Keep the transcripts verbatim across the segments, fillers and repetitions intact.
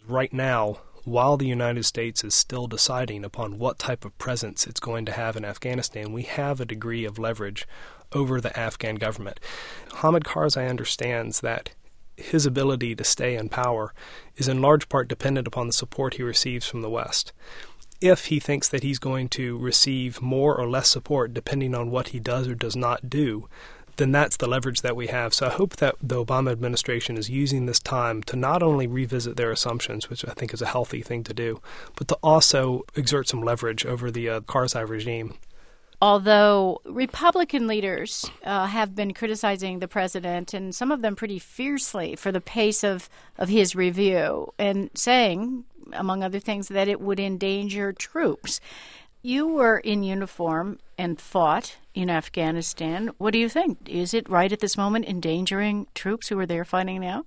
Right now, while the United States is still deciding upon what type of presence it's going to have in Afghanistan, we have a degree of leverage over the Afghan government. Hamid Karzai understands that his ability to stay in power is in large part dependent upon the support he receives from the West. If he thinks that he's going to receive more or less support depending on what he does or does not do, then that's the leverage that we have. So I hope that the Obama administration is using this time to not only revisit their assumptions, which I think is a healthy thing to do, but to also exert some leverage over the uh, Karzai regime. Although Republican leaders uh, have been criticizing the president, and some of them pretty fiercely, for the pace of, of his review, and saying, among other things, that it would endanger troops. You were in uniform and fought in Afghanistan. What do you think? Is it right at this moment endangering troops who are there fighting now?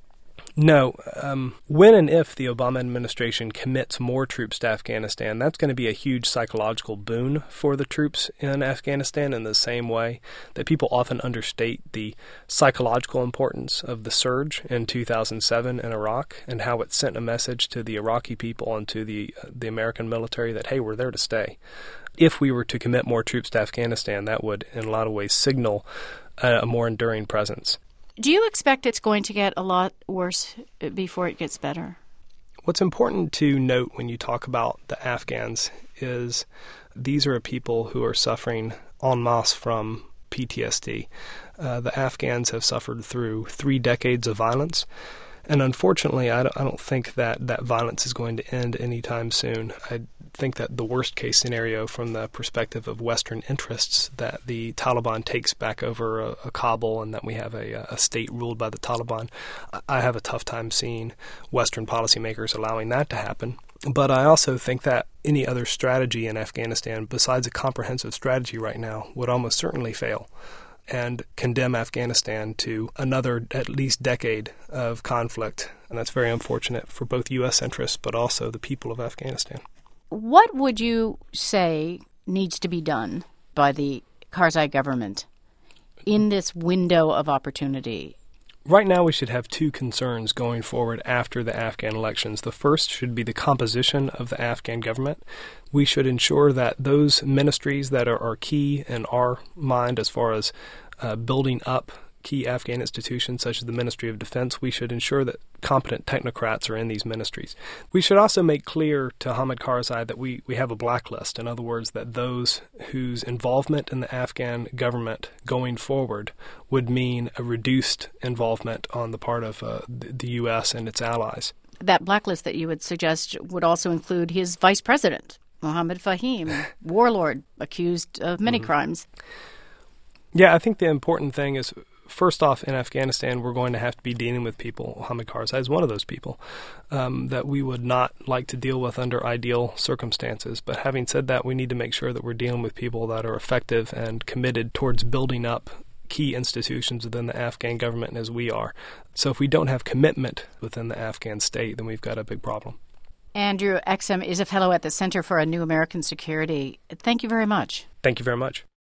No. Um, when and if the Obama administration commits more troops to Afghanistan, that's going to be a huge psychological boon for the troops in Afghanistan, in the same way that people often understate the psychological importance of the surge in two thousand seven in Iraq and how it sent a message to the Iraqi people and to the, uh, the American military that, hey, we're there to stay. If we were to commit more troops to Afghanistan, that would, in a lot of ways, signal a, a more enduring presence. Do you expect it's going to get a lot worse before it gets better? What's important to note when you talk about the Afghans is these are people who are suffering en masse from P T S D. Uh, the Afghans have suffered through three decades of violence. And unfortunately, I don't, I don't think that that violence is going to end anytime soon. I think that the worst case scenario from the perspective of Western interests, that the Taliban takes back over a, a Kabul and that we have a, a state ruled by the Taliban, I have a tough time seeing Western policymakers allowing that to happen. But I also think that any other strategy in Afghanistan besides a comprehensive strategy right now would almost certainly fail and condemn Afghanistan to another at least decade of conflict. And that's very unfortunate for both U S interests, but also the people of Afghanistan. What would you say needs to be done by the Karzai government in this window of opportunity? Right now, we should have two concerns going forward after the Afghan elections. The first should be the composition of the Afghan government. We should ensure that those ministries that are, are key in our mind as far as uh, building up key Afghan institutions such as the Ministry of Defense, we should ensure that competent technocrats are in these ministries. We should also make clear to Hamid Karzai that we, we have a blacklist. In other words, that those whose involvement in the Afghan government going forward would mean a reduced involvement on the part of uh, the U S and its allies. That blacklist that you would suggest would also include his vice president, Mohammed Fahim, warlord accused of many mm-hmm. crimes. Yeah, I think the important thing is, first off, in Afghanistan, we're going to have to be dealing with people. Hamid Karzai is one of those people um, that we would not like to deal with under ideal circumstances. But having said that, we need to make sure that we're dealing with people that are effective and committed towards building up key institutions within the Afghan government as we are. So if we don't have commitment within the Afghan state, then we've got a big problem. Andrew Exum is a fellow at the Center for a New American Security. Thank you very much. Thank you very much.